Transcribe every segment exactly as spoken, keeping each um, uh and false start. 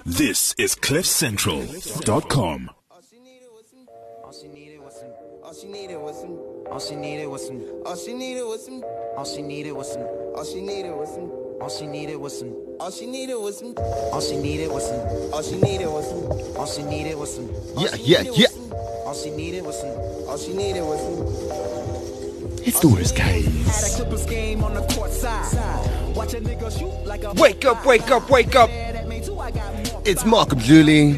This is cliff central dot com. All she needed was some. All she needed was some. All she needed was some. All she needed was some. All she needed was some. All she needed was some. All she needed was some. All she needed was some. All she needed was some. All she needed was some. All she needed was some. All she needed was some. Yeah, yeah, yeah. All she needed was some. All she needed was some. It's the worst, guys. Had a Clippers game on the court side. Watch a nigga shoot like a Wake up, wake up, wake up. It's Mark Abduli.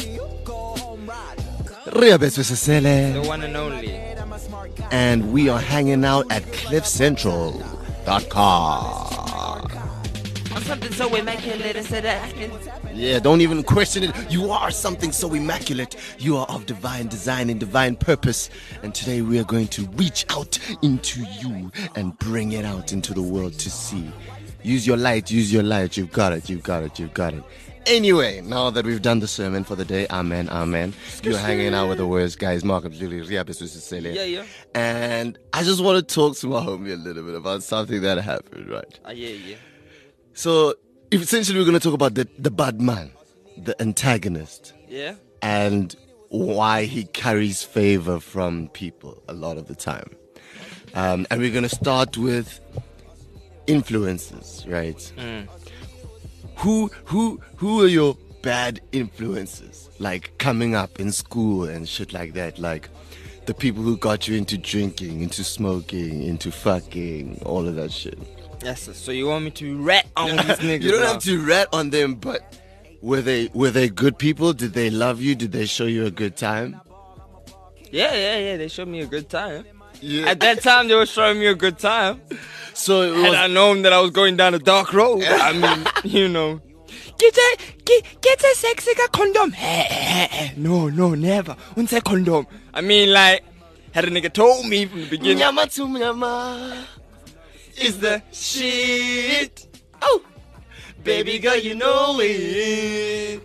Ria Beswesele. The one and only. And we are hanging out at cliff central dot com. I'm something so immaculate and said that. Yeah, don't even question it. You are something so immaculate. You are of divine design and divine purpose. And today we are going to reach out into you and bring it out into the world to see. Use your light, use your light. You've got it, you've got it, you've got it. Anyway, now that we've done the sermon for the day, amen, amen. You're hanging out with the worst guys, Mark Abduli, Ria Beswesele. Yeah, yeah. And I just want to talk to my homie a little bit about something that happened, right? Ah, yeah, yeah. So, essentially, we're going to talk about the, the bad man, the antagonist, Yeah? and why he carries favor from people a lot of the time. Um, and we're going to start with influences, right? Mm. Who who who are your bad influences? Like coming up in school and shit like that. Like the people who got you into drinking, into smoking, into fucking, all of that shit. Yes, sir. So you want me to rat on these niggas? You don't now? have to rat on them, but were they were they good people? Did they love you? Did they show you a good time? Yeah, yeah, yeah. They showed me a good time. Yeah. At that time, they were showing me a good time. So it Had was, I known that I was going down a dark road, I mean, you know. Get a, get, get a sexy condom. No, no, never. What's a condom? I mean, like, had a nigga told me from the beginning. Nyama to nyama Is the shit. Oh, baby girl, you know it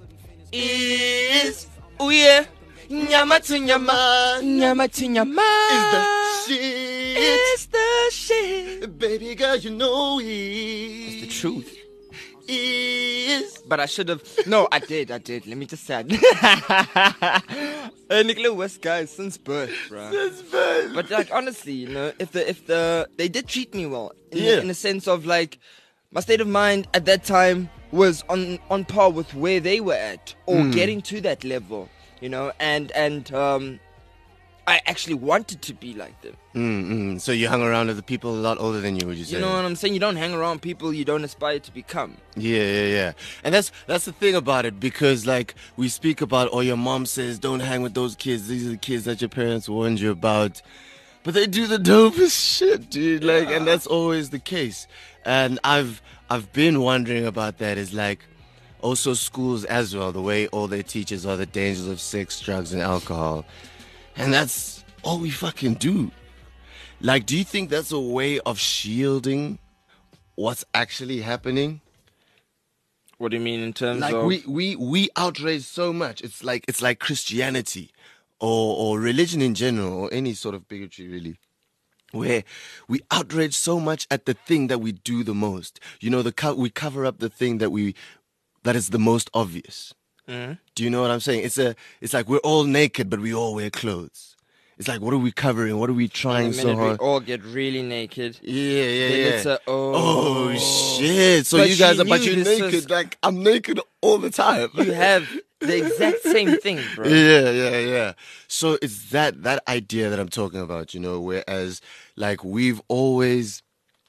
Is, oh yeah. Nyama to nyama Nyama to nyama. is the shit. It's the shit. Baby girl, you know it It's the truth. is. But I should have. No, I did. I did. Let me just say. I uh, Nicola West guys since birth, bro. That's bad. But like honestly, you know, if the if the they did treat me well, in, Yeah. the, in the sense of like my state of mind at that time was on on par with where they were at, or Mm. getting to that level, you know, and and um, I actually wanted to be like them. Mm-mm. So you hung around with the people a lot older than you, would you say? You know what I'm saying? You don't hang around people you don't aspire to become. Yeah, yeah, yeah. And that's that's the thing about it, because like we speak about, or your mom says, don't hang with those kids. These are the kids that your parents warned you about. But they do the dopest shit, dude. Like, and that's always the case. And I've I've been wondering about that. Is like also schools as well. The way all they teach us are the dangers of sex, drugs, and alcohol. And that's all we fucking do. Like, do you think that's a way of shielding what's actually happening? What do you mean in terms Like of? we, we, we outrage so much. It's like it's like Christianity or or religion in general, or any sort of bigotry really, where we outrage so much at the thing that we do the most. You know, the co- we cover up the thing that we that is the most obvious. Mhm. Do you know what I'm saying? It's a it's like we're all naked, but we all wear clothes. It's like, what are we covering? What are we In trying a so minute, we hard? all get really naked. Yeah, yeah, Then yeah. it's a, oh. Oh shit! So But you guys you are, but knew you're this naked. was- Like I'm naked all the time. You have the exact same thing, bro. Yeah, yeah, yeah. So it's that that idea that I'm talking about, you know. Whereas, like, we've always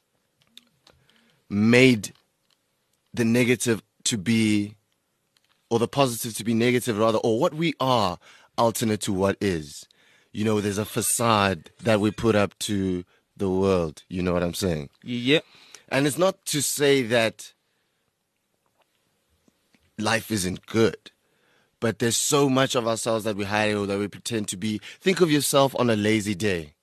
made the negative to be, or the positive to be negative, rather, or what we are alternate to what is. You know, there's a facade that we put up to the world. You know what I'm saying? Yeah. And it's not to say that life isn't good, but there's so much of ourselves that we hide or that we pretend to be. Think of yourself on a lazy day.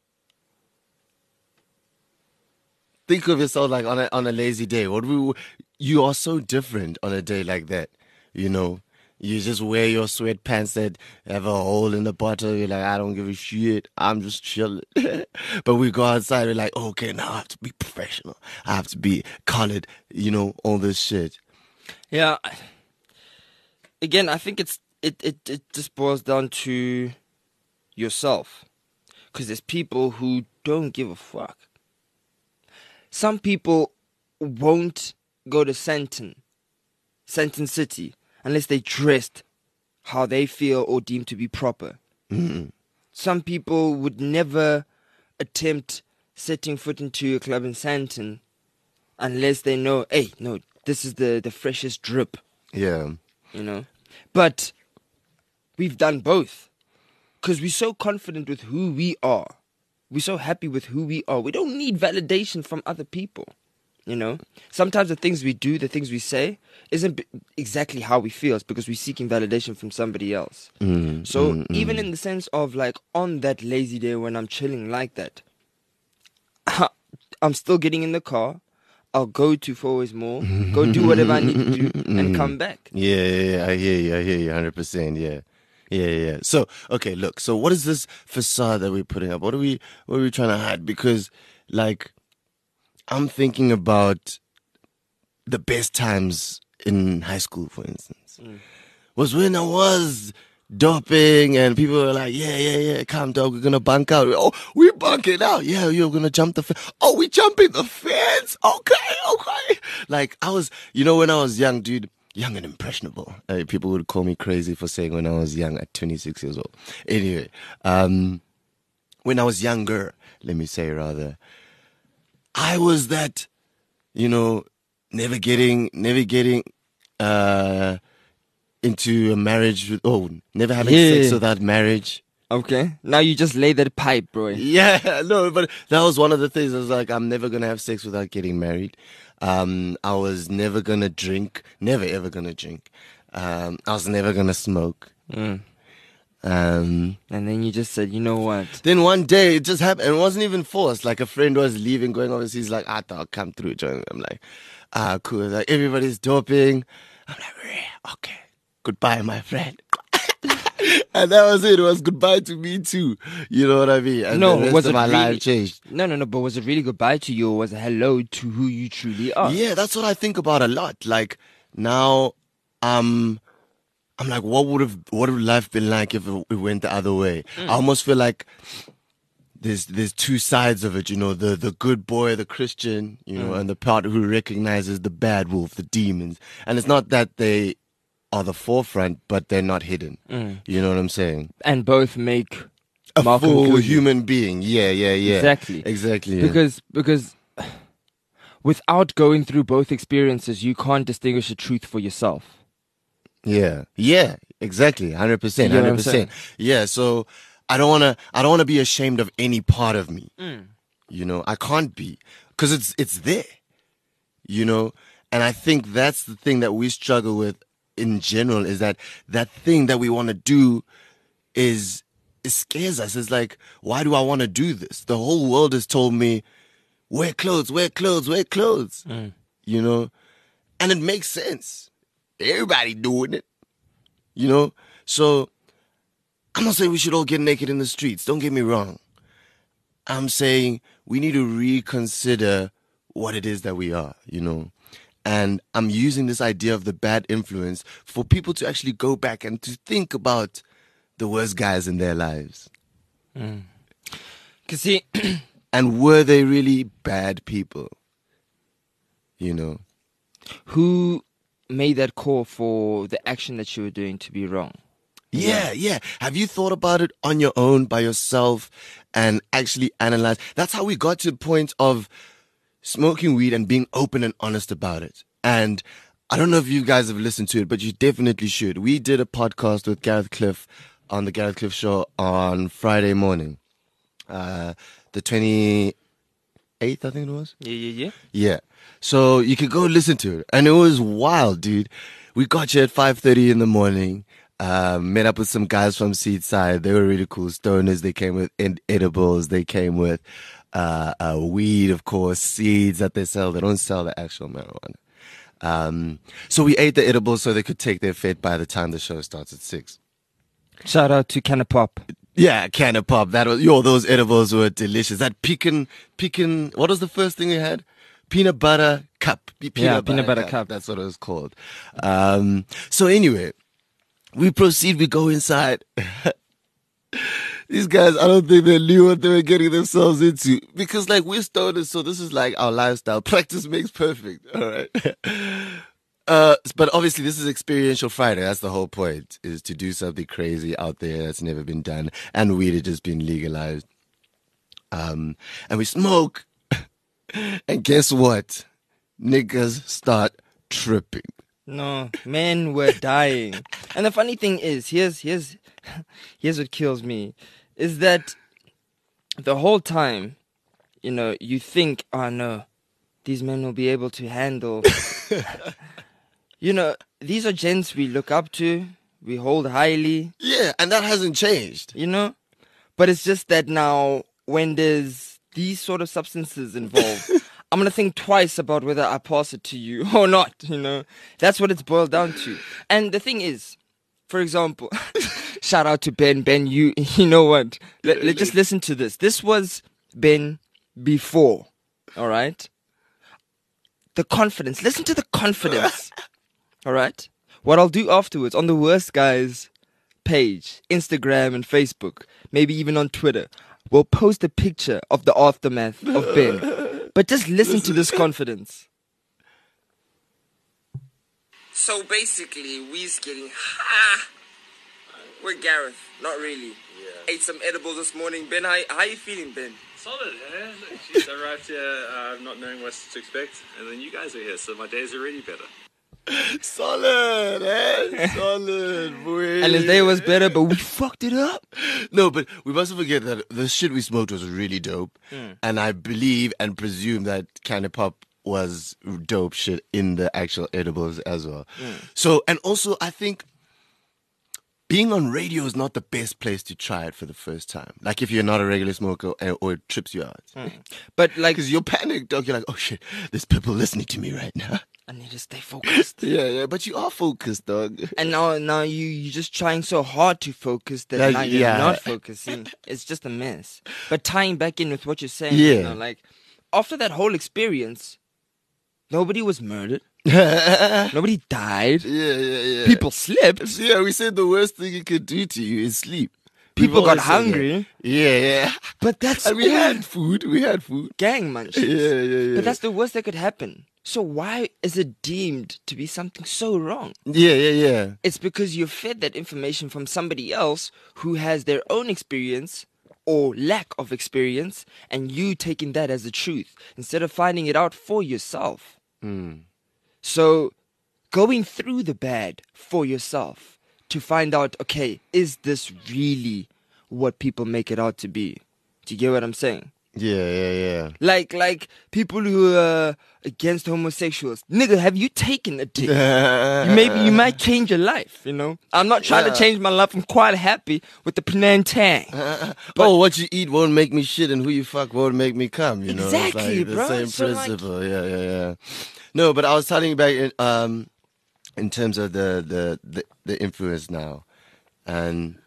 Think of yourself like on a on a lazy day. What we you are so different on a day like that, you know. You just wear your sweatpants that have a hole in the bottom. You're like, I don't give a shit. I'm just chilling. But we go outside. We're like, okay, now I have to be professional. I have to be collared. You know, all this shit. Yeah. again, I think it's it, it, it just boils down to yourself. Because there's people who don't give a fuck. Some people won't go to Sandton, Sandton City, unless they dressed how they feel or deem to be proper. Mm. Some people would never attempt setting foot into a club in Sandton unless they know, hey, no, this is the, the freshest drip, Yeah. you know. But we've done both because we're so confident with who we are. We're so happy with who we are. We don't need validation from other people, you know. Sometimes the things we do, the things we say, isn't b- exactly how we feel. It's because we're seeking validation from somebody else. Mm, So mm, even mm. in the sense of like on that lazy day when I'm chilling like that, I'm still getting in the car. I'll go to Fourways Mall, go do whatever I need to do, and come back. Yeah, yeah, yeah, I hear you, I hear you, one hundred percent, yeah. Yeah, yeah. So, okay, look, so what is this facade that we're putting up? What are we, what are we trying to hide? Because, like, I'm thinking about the best times in high school, for instance, Mm. was when I was doping and people were like, yeah, yeah, yeah, calm down, we're gonna bunk out. Oh, we bunking out. Yeah, you're gonna jump the fence. Oh, we jumping the fence. Okay, okay. Like, I was, you know, when I was young, dude, young and impressionable. Uh, people would call me crazy for saying when I was young at twenty-six years old. Anyway, um, when I was younger, let me say rather, I was that, you know, never getting, never getting, uh, into a marriage with, oh, never having Yeah. sex without marriage. Okay. Now you just lay that pipe, bro. Yeah, no, but that was one of the things. I was like, I'm never gonna have sex without getting married. Um, I was never gonna drink, never ever gonna drink. Um, I was never gonna smoke. Mm. Um, And then you just said, you know what? then one day it just happened. It wasn't even forced. Like a friend was leaving, going overseas. Like, I thought I'll come through. Join. I'm like, ah, cool. Like everybody's doping. I'm like, "Yeah, okay, goodbye, my friend. And that was it. It was goodbye to me too. You know what I mean? And No, the rest was of it my really- life changed. No, no, no. But was it really goodbye to you, or was it hello to who you truly are? Yeah, that's what I think about a lot. Like now, um, I'm like, what would have what would life been like if it went the other way? I almost feel like there's there's two sides of it. You know, the the good boy, the Christian, you know, and the part who recognizes the bad wolf, the demons. And it's not that they are the forefront, but they're not hidden. You know what I'm saying? And both make A Malcolm full Cooley. human being. Yeah, yeah, yeah. Exactly. Exactly. yeah. Because because without going through both experiences, you can't distinguish the truth for yourself. Yeah, yeah, exactly, hundred percent, You know what hundred I'm saying? percent. Yeah, so I don't wanna, I don't wanna be ashamed of any part of me. Mm. You know, I can't be, cause it's it's there. You know, and I think that's the thing that we struggle with in general is that that thing that we want to do is it scares us. It's like, why do I want to do this? The whole world has told me, wear clothes, wear clothes, wear clothes. Mm. You know, and it makes sense. Everybody doing it, you know? So I'm not saying we should all get naked in the streets. Don't get me wrong. I'm saying we need to reconsider what it is that we are, you know? And I'm using this idea of the bad influence for people to actually go back and to think about the worst guys in their lives. Cause see, And were they really bad people? You know? who made that call for the action that you were doing to be wrong? Yeah, yeah. Have you thought about it on your own, by yourself, and actually analyze? That's how we got to the point of smoking weed and being open and honest about it. And I don't know if you guys have listened to it, but you definitely should. We did a podcast with Gareth Cliff on the Gareth Cliff Show on Friday morning, uh, the twenty-eighth, I think it was. Yeah, yeah, yeah. Yeah. So you could go listen to it. And it was wild, dude. We got you at five thirty in the morning. Uh, met up with some guys from Seedside. They were really cool stoners. They came with ed- edibles. They came with uh, uh, weed, of course, seeds that they sell. They don't sell the actual marijuana. Um, so we ate the edibles so they could take their fit by the time the show starts at six. Shout out to Canna Pop. Yeah, can of pop. That was, yo, those edibles were delicious. That pecan, pecan, what was the first thing we had? Peanut butter cup. Pe- Peanut Yeah, peanut butter cup. That's what it was called. Um, so anyway, We proceed, we go inside. These guys, I don't think they knew what they were getting themselves into. Because, like, we're stoners, so this is like our lifestyle. Practice makes perfect, all right? uh, but obviously, this is Experiential Friday. That's the whole point, is to do something crazy out there that's never been done. And weed had just been legalized. Um, and we smoke. And guess what? Niggas start tripping. No, men were dying. And the funny thing is, here's here's here's what kills me, is that the whole time, you know, you think, oh no, these men will be able to handle. You know, these are gents we look up to, we hold highly. Yeah, and that hasn't changed. You know? But it's just that now, when there's these sort of substances involved, I'm going to think twice about whether I pass it to you or not, you know? That's what it's boiled down to. And the thing is, for example, shout out to Ben. Ben, you you know what? Let, let just listen to this. This was Ben before, all right? The confidence. Listen to the confidence, all right? What I'll do afterwards on the Worst Guys page, Instagram and Facebook, maybe even on Twitter, we'll post a picture of the aftermath of Ben. But just listen to this confidence. So basically, we's getting ha. We're Gareth, not really. Yeah. Ate some edibles this morning. Ben, how, how you feeling, Ben? Solid, eh? Look, geez, I arrived here uh, not knowing what to expect, and then you guys are here, so my day's already better. Solid, eh? Solid, boy. And his day was better, but we fucked it up. No, but we mustn't forget that the shit we smoked was really dope. Mm. And I believe and presume that Candy Pop was dope shit in the actual edibles as well. Mm. So, and also, I think being on radio is not the best place to try it for the first time. Like if you're not a regular smoker or it trips you out. Mm. But like, because you're panicked, dog. You're like, oh shit, there's people listening to me right now. I need to stay focused. yeah, yeah, but you are focused, dog. And now, now you you're just trying so hard to focus that uh, now you're yeah. not focusing. It's just a mess. But tying back in with what you're saying, yeah. you know, like after that whole experience, nobody was murdered. Nobody died. Yeah, yeah, yeah. People slept. Yeah, we said the worst thing it could do to you is sleep. People got hungry. Yeah, yeah. But that's and we had food. We had food. Gang munchies. Yeah, yeah, yeah. But that's the worst that could happen. So why is it deemed to be something so wrong? Yeah, yeah, yeah. It's because you're fed that information from somebody else who has their own experience or lack of experience, and you taking that as the truth instead of finding it out for yourself. Mm. So going through the bad for yourself to find out, okay, is this really what people make it out to be? Do you get what I'm saying? Yeah, yeah, yeah. Like, like people who are against homosexuals. Nigga, have you taken a dick? you maybe you might change your life, you know? I'm not trying yeah. to change my life. I'm quite happy with the Penang Tang. Uh, oh, what you eat won't make me shit and who you fuck won't make me come, you know? Exactly, it's like bro. the same so principle. Like... Yeah, yeah, yeah. No, but I was telling you back in, um, in terms of the, the, the, the influence now. And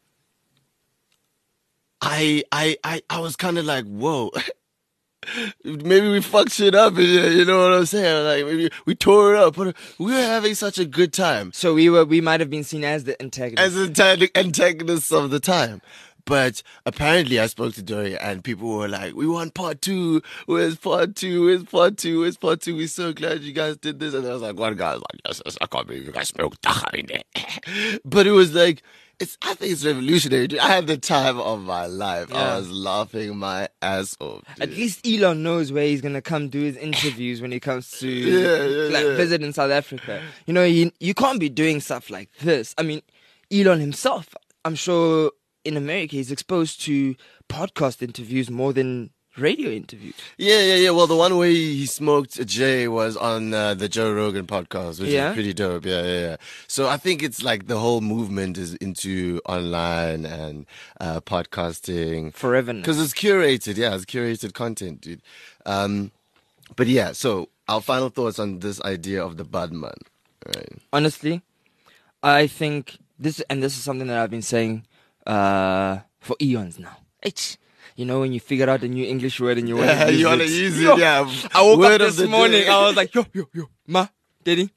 I, I, I, I was kind of like, whoa. Maybe we fucked shit up, you know what I'm saying? Like maybe we tore it up, but we were having such a good time. So we were, we might have been seen as the antagonists, as the antagonists of the time. But apparently, I spoke to Dory, and people were like, "We want part two. Where's part two? Where's part two? Where's part two? We're so glad you guys did this." And I was like, "One guy was like, yes, yes, I can't believe you guys smoked dacha in there." But it was like, it's. I think it's revolutionary. Dude. I had the time of my life. Yeah. I was laughing my ass off. Dude. At least Elon knows where he's gonna come do his interviews when he comes to yeah, yeah, like yeah. visit in South Africa. You know, you you can't be doing stuff like this. I mean, Elon himself, I'm sure. In America, he's exposed to podcast interviews more than radio interviews. Yeah, yeah, yeah. Well, the one where he smoked a J was on uh, the Joe Rogan podcast, which yeah? is pretty dope. Yeah, yeah, yeah. So I think it's like the whole movement is into online and uh, podcasting. Forever now. Because it's curated. Yeah, it's curated content, dude. Um, but yeah, so our final thoughts on this idea of the Budman. Right. Honestly, I think this, and this is something that I've been saying Uh, for eons now. It's, you know, when you figure out a new English word and you want to use you it. want to use it, yo, yeah. I woke word up this morning, I was like, yo, yo, yo, ma, daddy,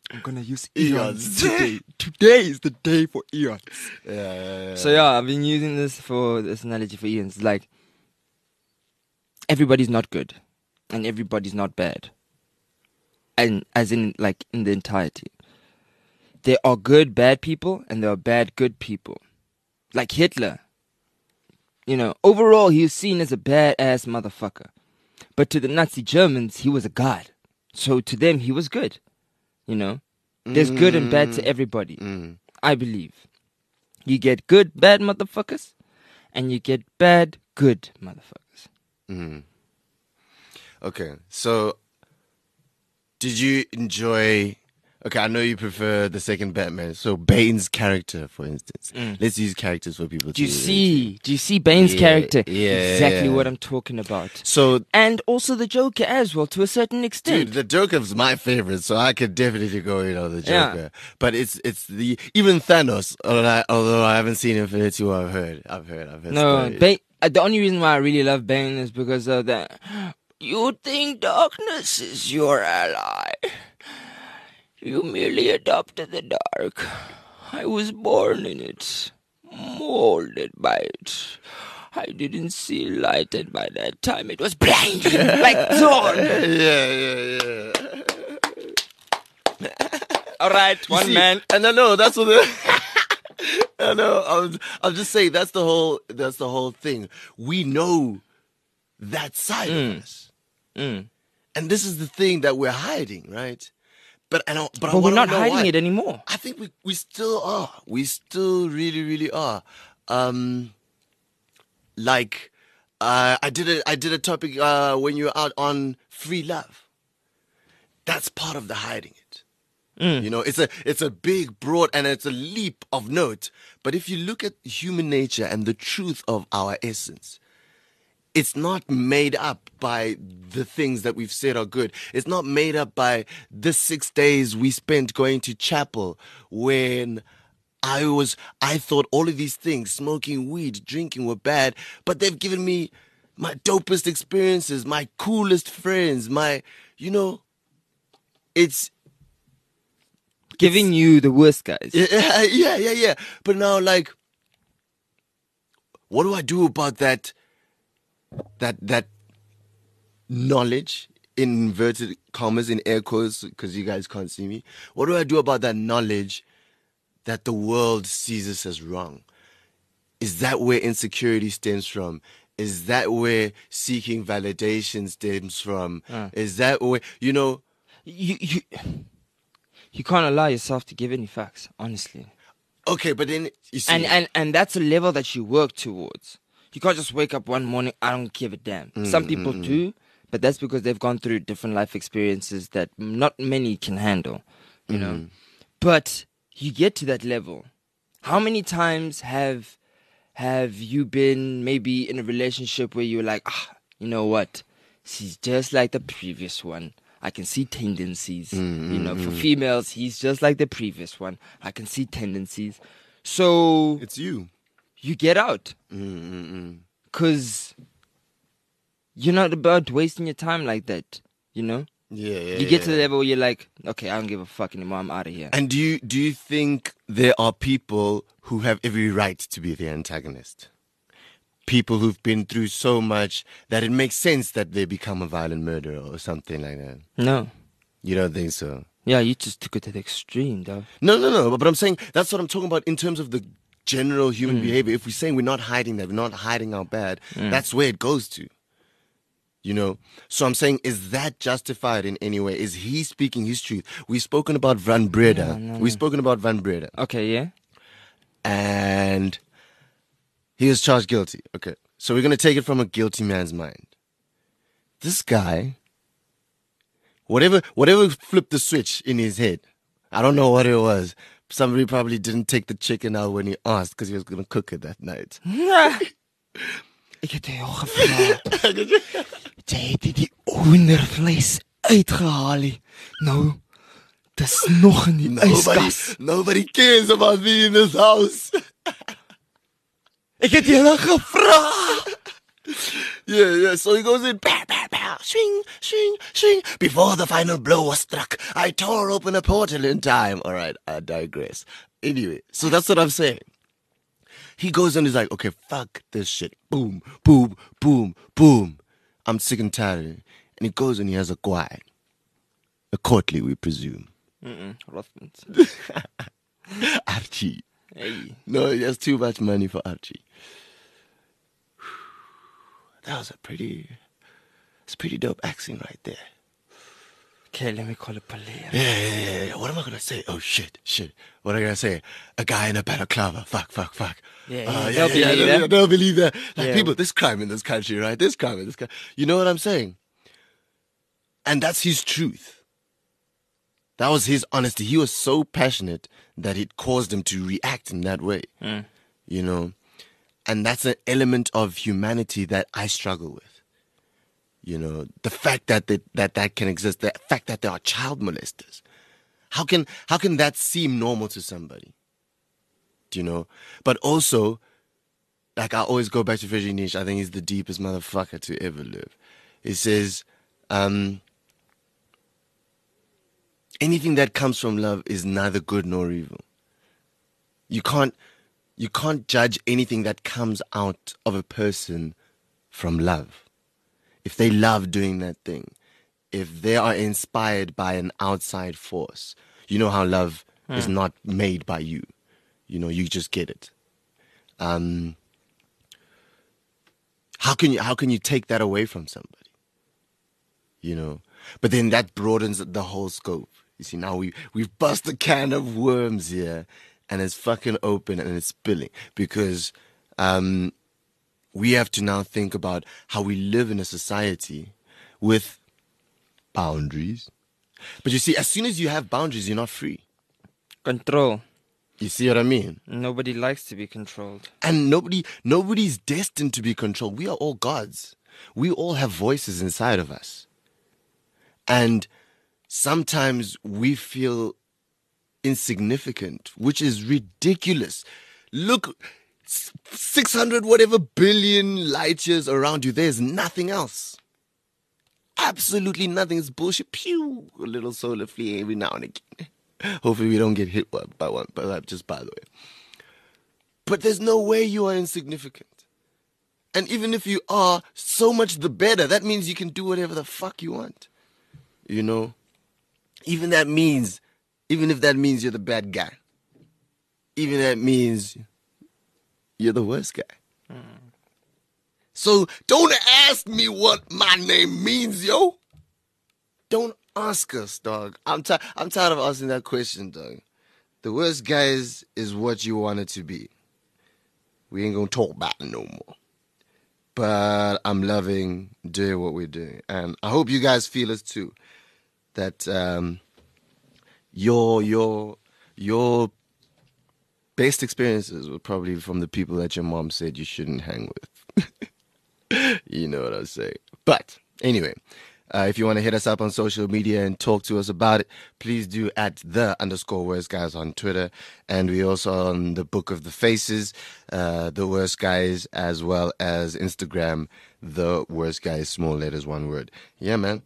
I'm gonna use Eons. eons today. Today is the day for eons. Yeah, yeah, yeah. So yeah, I've been using this for this analogy for eons. Like, everybody's not good, and everybody's not bad, and as in like in the entirety. There are good bad people, and there are bad good people. Like Hitler. You know, overall he was seen as a badass motherfucker, but to the Nazi Germans he was a god. So to them he was good. You know, there's good and bad to everybody. Mm. I believe. You get good, bad motherfuckers, and you get bad, good motherfuckers. Mm. Okay, so did you enjoy... Okay, I know you prefer the second Batman. So Bane's character, for instance. Mm. Let's use characters for people to... Do you see? Do you see Bane's Yeah, character? yeah, Exactly yeah. what I'm talking about. So, And also the Joker as well, to a certain extent. dude, the Joker's my favorite, so I could definitely go in on the Yeah. Joker. But it's it's the... Even Thanos, although I, although I haven't seen Infinity War, I've heard. I've heard. I've heard No, stories. Bane, uh, the only reason why I really love Bane is because of that. You think darkness is your ally. You merely adopted the dark. I was born in it, molded by it. I didn't see light, and by that time it was blinding like dawn. Yeah, yeah, yeah. All right, You one see, man. And I know that's what the... I know. I'm, I'm just saying that's the whole. That's the whole thing. We know that side of us, Mm. and this is the thing that we're hiding, right? But I don't. But, I But we're wanna not know hiding why. it anymore. I think we we still are. We still really really are. Um, like, uh, I did a I did a topic uh when you were out on free love. That's part of the hiding it. You know, it's a it's a big, broad, and it's a leap of note. But if you look at human nature and the truth of our essence, it's not made up by the things that we've said are good. It's not made up by the six days we spent going to chapel when I was I thought all of these things, smoking weed, drinking, were bad, but they've given me my dopest experiences, my coolest friends, my you know, it's Giving you the worst guys. Yeah, yeah, yeah, yeah. But now, like, what do I do about that? That that knowledge, in inverted commas, in air quotes, because you guys can't see me. What do I do about that knowledge that the world sees us as wrong? Is that where insecurity stems from? Is that where seeking validation stems from? Uh. Is that where you know? You, you, you can't allow yourself to give any facts, honestly. Okay, but then you see, And, and, and that's a level that you work towards. You can't just wake up one morning, I don't give a damn. Mm, Some people do, but that's because they've gone through different life experiences that not many can handle, you know. Mm. But you get to that level. How many times have have you been maybe in a relationship where you're like, ah, you know what? She's just like the previous one. I can see tendencies. Mm, you know, for females, he's just like the previous one. I can see tendencies. So it's you. you get out. Mm-mm-mm. Because you're not about wasting your time like that, you know? Yeah, yeah. You get to yeah. the level where you're like, okay, I don't give a fuck anymore. I'm out of here. And do you do you think there are people who have every right to be the antagonist? People who've been through so much that it makes sense that they become a violent murderer or something like that. No. You don't think so? Yeah, you just took it to the extreme, though. No, no, no. But, but I'm saying that's what I'm talking about in terms of the general human behavior. If we're saying we're not hiding that, we're not hiding our bad, that's where it goes to. You know? So I'm saying, is that justified in any way? Is he speaking his truth? We've spoken about Van Breda. No, no, We've spoken about Van Breda. Okay, yeah? And he was charged guilty. Okay. So we're going to take it from a guilty man's mind. This guy, whatever whatever flipped the switch in his head, I don't know what it was. Somebody probably didn't take the chicken out when he asked because he was going to cook it that night. Ik het jou gevraagd. Jy het die hoendervlees uitgehaal. nie. Nou, dis nog in die Nobody, yskas. nobody cares about me in this house. Ek het julle gevra. Yeah, yeah. So he goes in, bah, bah, bah, swing, swing, swing. Before the final blow was struck, I tore open a portal in time. All right, I digress. Anyway, so that's what I'm saying. He goes and he's like, okay, fuck this shit. Boom, boom, boom, boom. I'm sick and tired of it. And he goes and he has a guy. A courtly, we presume. Mm-mm. Rothmans. Archie. Hey. No, he has too much money for Archie. That was a pretty, it's pretty dope accent right there. Okay, let me call it police. Yeah, yeah, yeah, yeah. What am I gonna say? Oh shit, shit. What am I gonna say? A guy in a balaclava. Fuck, fuck, fuck. Yeah, Uh, yeah, they'll believe they'll, that. they'll believe that. Like Yeah. people, this crime in this country, right? This crime in this country. You know what I'm saying? And that's his truth. That was his honesty. He was so passionate that it caused him to react in that way. Mm. You know? And that's an element of humanity that I struggle with. You know, the fact that that, that, that can exist, the fact that there are child molesters. How can how can that seem normal to somebody? Do you know? But also, like I always go back to Frederick Nietzsche. I think he's the deepest motherfucker to ever live. He says, um, anything that comes from love is neither good nor evil. You can't you can't judge anything that comes out of a person from love. If they love doing that thing, if they are inspired by an outside force, you know how love Mm. is not made by you. You know, you just get it. Um, how can you how can you take that away from somebody? You know, but then that broadens the whole scope. You see, now we we've bust a can of worms here, and it's fucking open and it's spilling because um, we have to now think about how we live in a society with boundaries. But you see, as soon as you have boundaries, you're not free. Control. You see what I mean? Nobody likes to be controlled. And nobody, nobody's destined to be controlled. We are all gods. We all have voices inside of us. And sometimes we feel insignificant, which is ridiculous. Look, six hundred whatever billion light years around you, there's nothing else. Absolutely nothing. It's bullshit. Pew! A little solar flare every now and again. Hopefully we don't get hit by one, but just by the way. But there's no way you are insignificant. And even if you are, so much the better. That means you can do whatever the fuck you want. You know? Even that means, even if that means you're the bad guy. Even that means you're the worst guy. Mm. So don't ask me what my name means, yo. Don't ask us, dog. I'm, ti- I'm tired of asking that question, dog. The worst guys is what you want it to be. We ain't gonna talk about it no more. But I'm loving doing what we're doing. And I hope you guys feel it too. That um, your your your best experiences were probably from the people that your mom said you shouldn't hang with. You know what I'm saying. But anyway, uh, if you want to hit us up on social media and talk to us about it, please do at the underscore worst guys on Twitter. And we also on the Book of the Faces, uh, the worst guys, as well as Instagram, the worst guys, small letters, one word. Yeah, man.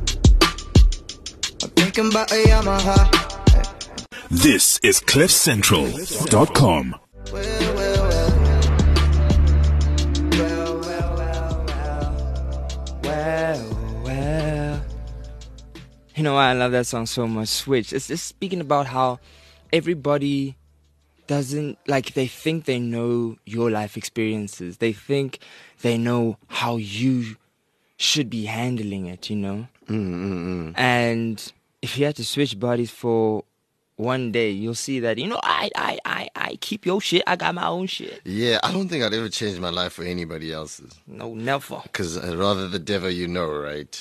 I'm thinking about a Yamaha. This is cliff central dot com. Well, well, well. Well, well, well, well. Well, well. You know why I love that song so much? Switch. It's just speaking about how everybody doesn't, like, they think they know your life experiences. They think they know how you should be handling it, you know? Mm-mm-mm. And if you had to switch bodies for one day, you'll see that, you know, I, I, I, I keep your shit. I got my own shit. Yeah, I don't think I'd ever change my life for anybody else's. No, never. Because rather the devil you know, right?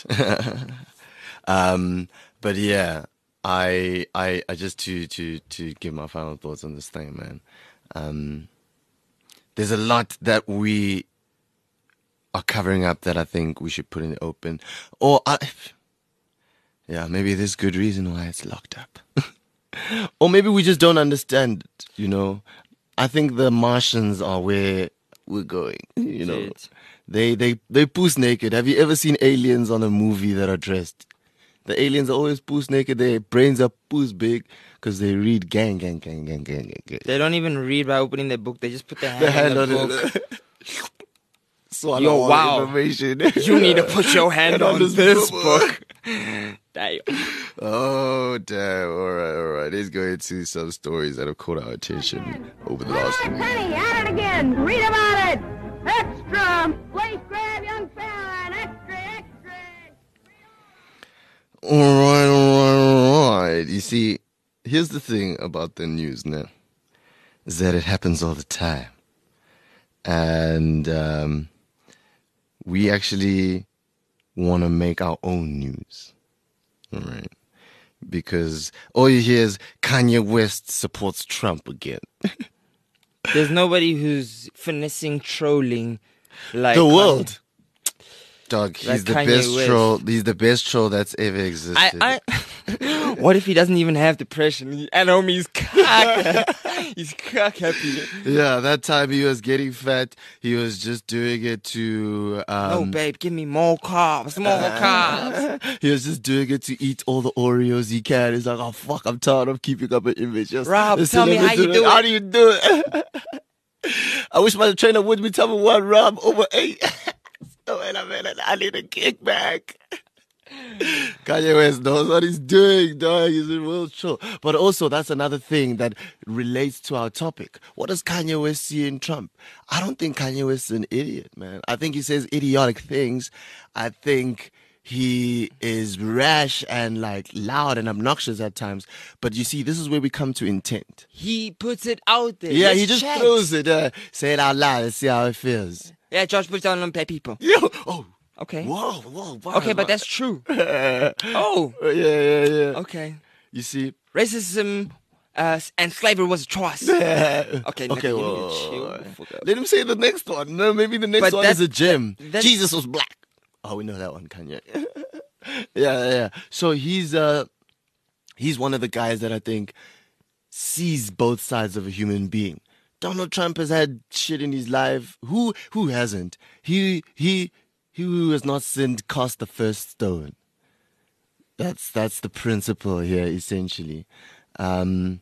um, but yeah, I, I, I just to, to, to give my final thoughts on this thing, man. Um, there's a lot that we are covering up that I think we should put in the open. Or, I, yeah, maybe there's good reason why it's locked up. Or maybe we just don't understand it, you know. I think the Martians are where we're going, you know. Shit. They they they poos naked. Have you ever seen aliens on a movie that are dressed? The aliens are always poos naked. Their brains are poos big because they read gang gang gang gang gang gang. gang. They don't even read by opening their book. They just put their hand, The hand on the on book. it. Swallow Yo, all wow. information. You need to put your hand And on, on this this book. book. Damn. Oh damn! All right, all right. Let's go into some stories that have caught our attention over the last week. Penny, at it again. Read about it. Extra. Please grab young fella and extra, extra. All right, all right, all right. You see, here's the thing about the news now, is that it happens all the time, and um, we actually want to make our own news, all right? Because all you hear is Kanye West supports Trump again. There's nobody who's finessing trolling like The world. Dog, he's Like the Kanye best West. troll. He's the best troll that's ever existed. I, I, what if he doesn't even have depression? He- At home, he's cock. he's cock happy. Yeah, that time he was getting fat. He was just doing it to. Um, No, babe, give me more carbs, more carbs. He was just doing it to eat all the Oreos he can. He's like, oh fuck, I'm tired of keeping up an image. Just Rob, just tell me how you do How it. do you do it? I wish my trainer would be telling me one, Rob, over eight. So wait a minute, I need a kickback. Kanye West knows what he's doing, dog. He's a real troll. But also, that's another thing that relates to our topic. What does Kanye West see in Trump? I don't think Kanye West is an idiot, man. I think he says idiotic things. I think he is rash and like loud and obnoxious at times. But you see, this is where we come to intent. He puts it out there. Yeah, Let's he just chat. throws it. Uh, say it out loud. Let's see how it feels. Yeah, Josh puts it on pay people. Yo, oh, Okay. whoa, whoa, wow. Okay, but that's true. Oh, yeah, yeah, yeah. okay. You see, Racism uh, and slavery was a choice. Okay, okay, nigga, you whoa, need to chill whoa, the fuck out. let him say the next one. No, maybe the next But one that- is a gem. that- Jesus was black. Oh, we know that one, Kanye. yeah, yeah, yeah. So he's uh, he's one of the guys that I think sees both sides of a human being. Donald Trump has had shit in his life. Who who hasn't? He he he who has not sinned cast the first stone. That's that's the principle here, essentially. Um,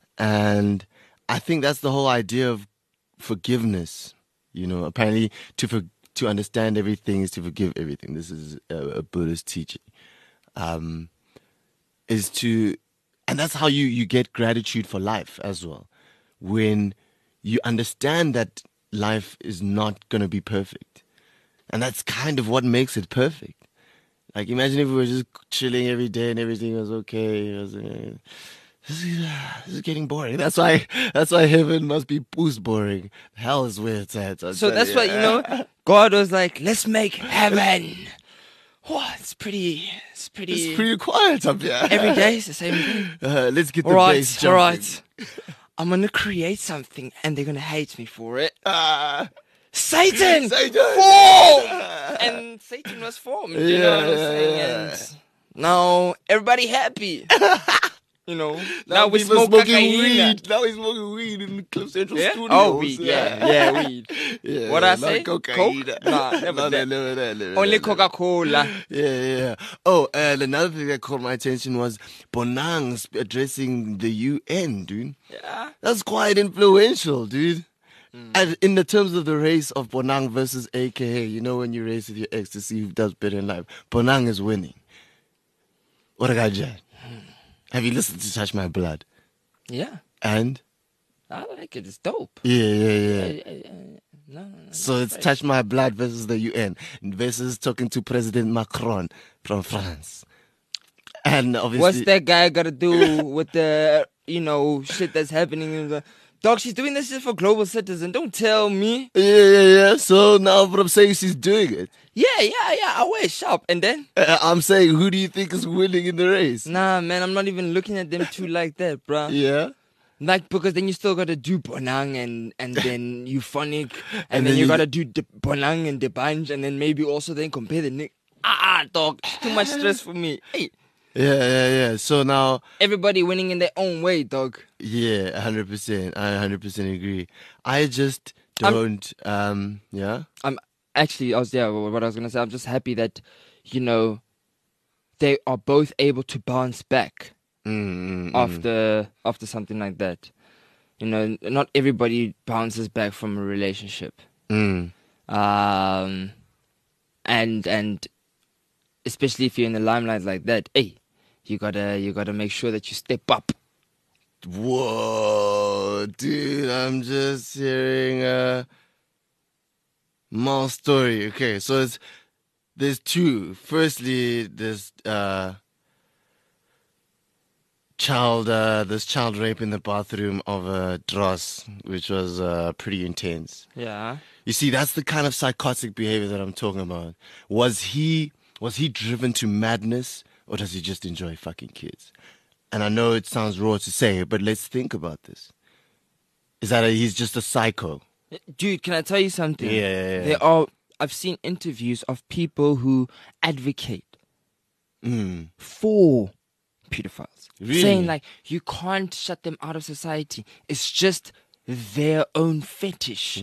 and I think that's the whole idea of forgiveness. You know, apparently to for, to understand everything is to forgive everything. This is a, a Buddhist teaching. Um, is to, and that's how you you get gratitude for life as well. When you understand that life is not going to be perfect. And that's kind of what makes it perfect. Like, imagine if we were just chilling every day and everything was okay. It was, uh, this, is, uh, this is getting boring. That's why That's why heaven must be poos boring. Hell is where it's at. I'll So tell that's you. why, you know, God was like, let's make heaven. Oh, it's pretty, it's pretty, It's pretty quiet up here. every day it's the same thing. Uh, let's get the All right, bass all jumping. right. I'm going to create something and they're going to hate me for it. Ah, Satan! Satan! Form! And Satan was formed, you know what I'm Yeah, saying? yeah. And now everybody happy. You know, now, we people smoke smoking cocaine. weed. Now he's smoking weed in the Cliff Central Yeah? Studios. Oh, weed, yeah, yeah, weed. Yeah, What I not say? Cocaine. Coke? Nah, never no, that. no, no, no, no, Only no. Coca-Cola. Yeah, yeah. Oh, and another thing that caught my attention was Bonang sp- addressing the U N, dude. Yeah. That's quite influential, dude. And in the terms of the race of Bonang versus A K A, you know when you race with your ex to see who does better in life, Bonang is winning. What a guy, Jan. Have you listened to Touch My Blood? Yeah. And? I like it. It's dope. Yeah, yeah, yeah. No, no, no. So it's Touch My Blood versus the U N versus talking to President Macron from France. And obviously... What's that guy got to do with the, you know, shit that's happening in the... Dog, she's doing this shit for global citizen. Don't tell me. Yeah, yeah, yeah. So now what I'm saying is she's doing it. Yeah, yeah, yeah. I wear sharp. And then? Uh, I'm saying, who do you think is winning in the race? Nah, man, I'm not even looking at them too like that, bruh. Yeah? Like, because then you still gotta do Bonang and, and then Euphonic. And, And then, then you, you- gotta do the Bonang and the Bunch. And then maybe also then compare the Nick. Ah, dog. It's too much stress for me. Hey, Yeah, yeah, yeah. So now... everybody winning in their own way, dog. Yeah, one hundred percent. I one hundred percent agree. I just I'm- don't, um, yeah? I'm actually, I was yeah. What I was gonna say, I'm just happy that, you know, they are both able to bounce back Mm, mm, mm. after after something like that. You know, not everybody bounces back from a relationship. Mm. Um, and and especially if you're in the limelight like that, hey, you gotta you gotta make sure that you step up. Whoa, dude, I'm just hearing a Mal story. Okay, so it's there's two. Firstly, there's uh child uh this child rape in the bathroom of a dross, which was uh pretty intense. Yeah. You see, that's the kind of psychotic behavior that I'm talking about. Was he was he driven to madness, or does he just enjoy fucking kids? And I know it sounds raw to say, but let's think about this. Is that a, he's just a psycho? Dude, can I tell you something? Yeah, yeah, yeah. There are. I've seen interviews of people who advocate Mm. for pedophiles, Really? saying like you can't shut them out of society. It's just their own fetish.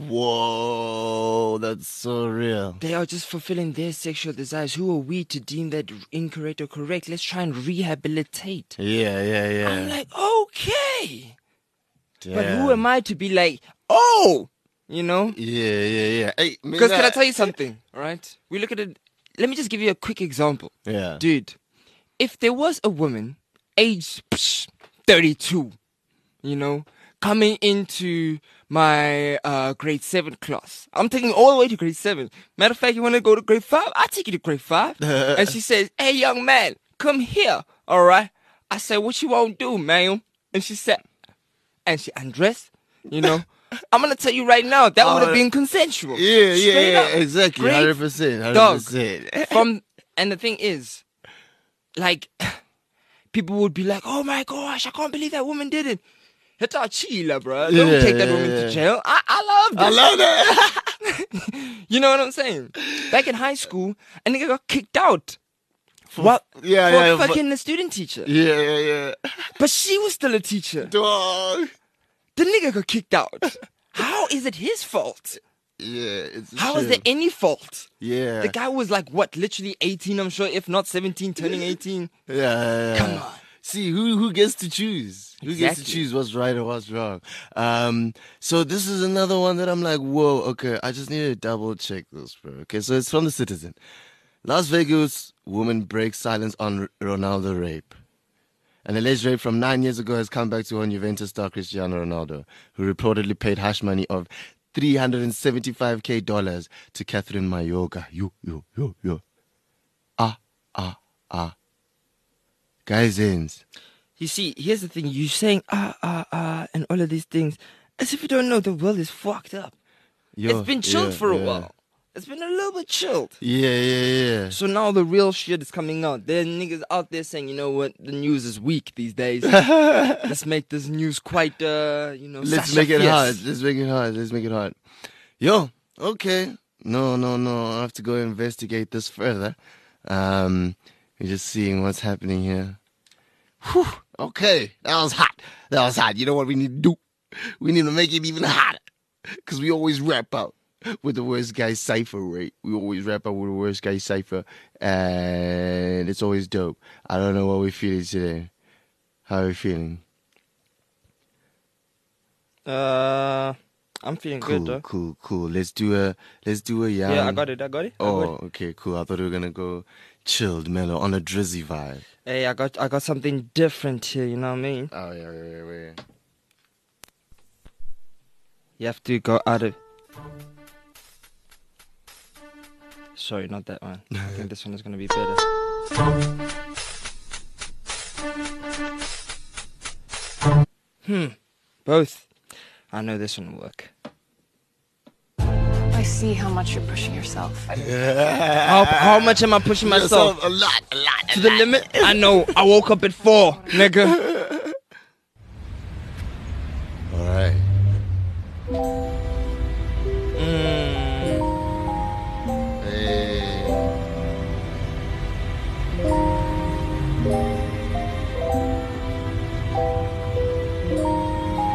Whoa, that's so real. They are just fulfilling their sexual desires. Who are we to deem that incorrect or correct? Let's try and rehabilitate. Yeah, yeah, yeah. I'm like, okay. But who Damn. am I to be like, oh, you know? Yeah, yeah, yeah. Hey, Because can I tell you something, all right? We look at it. Let me just give you a quick example. Yeah. Dude, if there was a woman, age psh, thirty-two, you know, coming into my uh, grade seven class. I'm taking all the way to grade seven. Matter of fact, you want to go to grade five? I'll take you to grade five. And she says, hey, young man, come here, all right? I said, what you won't do, man? And she said, and she undressed, you know. I'm going to tell you right now, that would have Uh, been consensual. Yeah, yeah, Straight yeah, up. exactly. Great one hundred percent. one hundred Dog. percent. From, and the thing is, like, people would be like, oh my gosh, I can't believe that woman did it. It's our chila, bro. Don't Yeah, take that yeah, woman yeah. to jail. I, I love I this. love that. You know what I'm saying? Back in high school, a nigga got kicked out. What? yeah, for yeah, fucking the student teacher. Yeah, yeah, yeah. But she was still a teacher. Dog. The nigga got kicked out. How is it his fault? Yeah, it's a How is shame. there any fault? Yeah. The guy was like, what, literally eighteen, I'm sure, if not seventeen, turning eighteen. Yeah, yeah, yeah. Come on. See, who who gets to choose? Who gets to Exactly. choose what's right or what's wrong? Um, so this is another one that I'm like, whoa, okay, I just need to double check this, bro. Okay, so it's from The Citizen. Las Vegas woman breaks silence on R- Ronaldo rape. An alleged rape from nine years ago has come back to haunt Juventus star Cristiano Ronaldo, who reportedly paid hush money of three hundred seventy-five thousand dollars to Catherine Mayorga. Yo, yo, yo, yo. Ah, ah, ah. Guys, ends. You see, here's the thing. You're saying, ah, ah, ah, and all of these things. As if you don't know the world is fucked up. Yo, It's been chilled yeah, for a yeah. while. It's been a little bit chilled. Yeah, yeah, yeah. So now the real shit is coming out. There are niggas out there saying, you know what, the news is weak these days. Let's make this news quite, uh, you know, Let's Sasha make it Fierce. hard. Let's make it hard. Let's make it hard. Yo, okay. No, no, no. I have to go investigate this further. Um, we're just seeing what's happening here. Whew. Okay, that was hot. That was hot. You know what we need to do? We need to make it even hotter. Because we always rap out with the worst guy cipher, right? We always rap out with the worst guy cipher. And it's always dope. I don't know what we're feeling today. How are we feeling? Uh, I'm feeling Cool, good, though. cool, cool. Let's do a let's do a young. Yeah, I got it, I got it. I Oh, got it. okay, cool. I thought we were gonna go chilled, mellow, on a drizzy vibe. Hey, I got, I got something different here, you know what I mean? Oh yeah, yeah, yeah, yeah. You have to go out of... Sorry, not that one. I think this one is going to be better. Hmm. Both. I know this one will work. I see how much you're pushing yourself. How, how much am I pushing myself? A lot, a lot. To the limit? I know. I woke up at four, nigga. All right. Mm. Hey.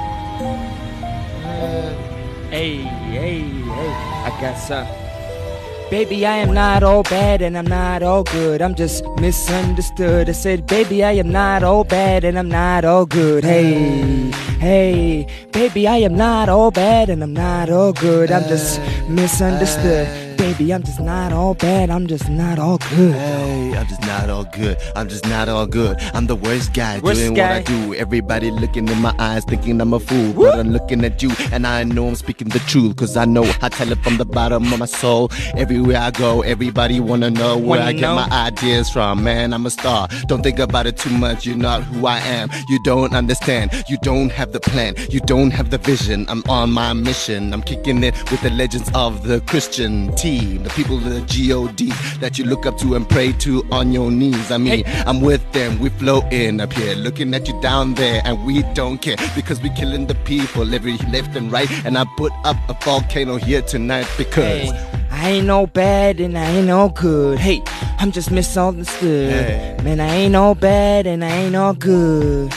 Hey, hey, hey. I got some. baby, I am not all bad and I'm not all good. I'm just misunderstood. I said, baby, I am not all bad and I'm not all good. Hey, hey, baby, I am not all bad and I'm not all good. I'm just misunderstood. Baby, I'm just not all bad, I'm just not all good. Hey, I'm just not all good. I'm just not all good. I'm the worst guy Worst doing guy. what I do. Everybody looking in my eyes thinking I'm a fool. But I'm looking at you and I know I'm speaking the truth. Cause I know I tell it from the bottom of my soul. Everywhere I go, everybody wanna know where Wanna I get know? my ideas from. Man, I'm a star. Don't think about it too much. You're not who I am. You don't understand. You don't have the plan. You don't have the vision. I'm on my mission. I'm kicking it with the legends of the Christian team. The people of the G O D that you look up to and pray to on your knees. I mean, Hey. I'm with them. We floating up here, looking at you down there, and we don't care because we killing the people every left and right. And I put up a volcano here tonight because. Hey, I ain't no bad and I ain't no good. Hey, I'm just misunderstood. Hey. Man, I ain't no bad and I ain't no good.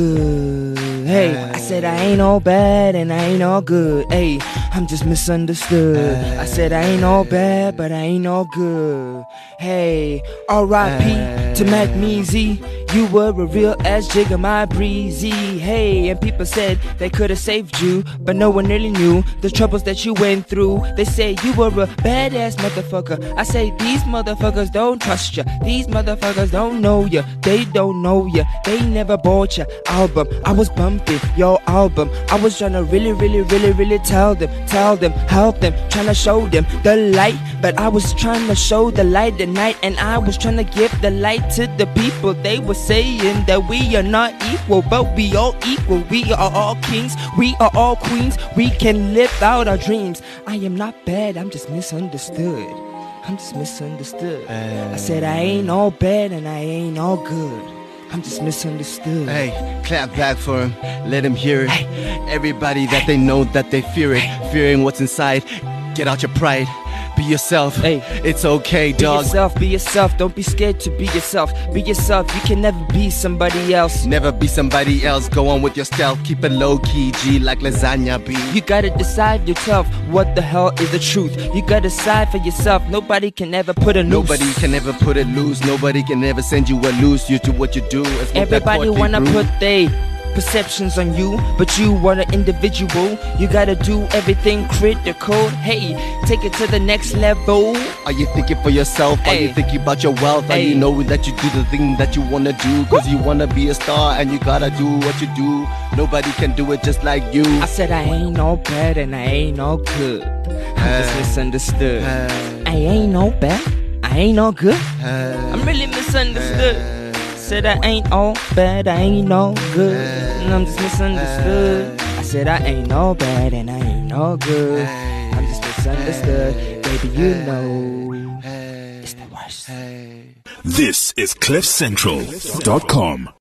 Good. Hey, I said I ain't no bad and I ain't no good. Hey, I'm just misunderstood. I said I ain't no bad, but I ain't no good. Hey, R I P to Mac Measy. You were a real ass jigger, my breezy. Hey, and people said they could have saved you, but no one really knew the troubles that you went through. They say you were a badass motherfucker. I say these motherfuckers don't trust ya. These motherfuckers don't know ya. They don't know ya. They never bought your album. I was bumping your album. I was trying to really, really, really, really tell them, tell them, help them, trying to show them the light. But I was trying to show the light at night, and I was trying to give the light to the people. They were saying that we are not equal, but we all equal. We are all kings, we are all queens. We can live out our dreams. I am not bad, I'm just misunderstood. I'm just misunderstood. I said I ain't all bad and I ain't all good. I'm just misunderstood. Hey, clap back for him. Let him hear it. Everybody that they know that they fear it. Fearing what's inside. Get out your pride. Be yourself. Hey. It's okay, Be dog. yourself, be yourself. Don't be scared to be yourself. Be yourself. You can never be somebody else. Never be somebody else. Go on with your stealth. Keep it low key, G, like lasagna be. You gotta decide yourself what the hell is the truth. You gotta decide for yourself. Nobody can ever put a noose. Nobody can ever put it loose. Nobody can ever send you a loose. You do what you do. and smoke that Everybody court wanna brew. put their perceptions on you, but you want an individual. You gotta do everything critical. Hey, take it to the next level. Are you thinking for yourself? Are Hey. you thinking about your wealth? Are Hey. you knowing that you do the thing that you wanna do? Cause you wanna be a star and you gotta do what you do. Nobody can do it just like you. I said I ain't no bad and I ain't no good. I'm just misunderstood. I ain't no bad, I ain't no good. I'm really misunderstood. Said I ain't all bad, I ain't no good. And I'm just misunderstood. I said I ain't no bad and I ain't no good. I'm just misunderstood. Baby, you know it's the worst. This is cliff central dot com.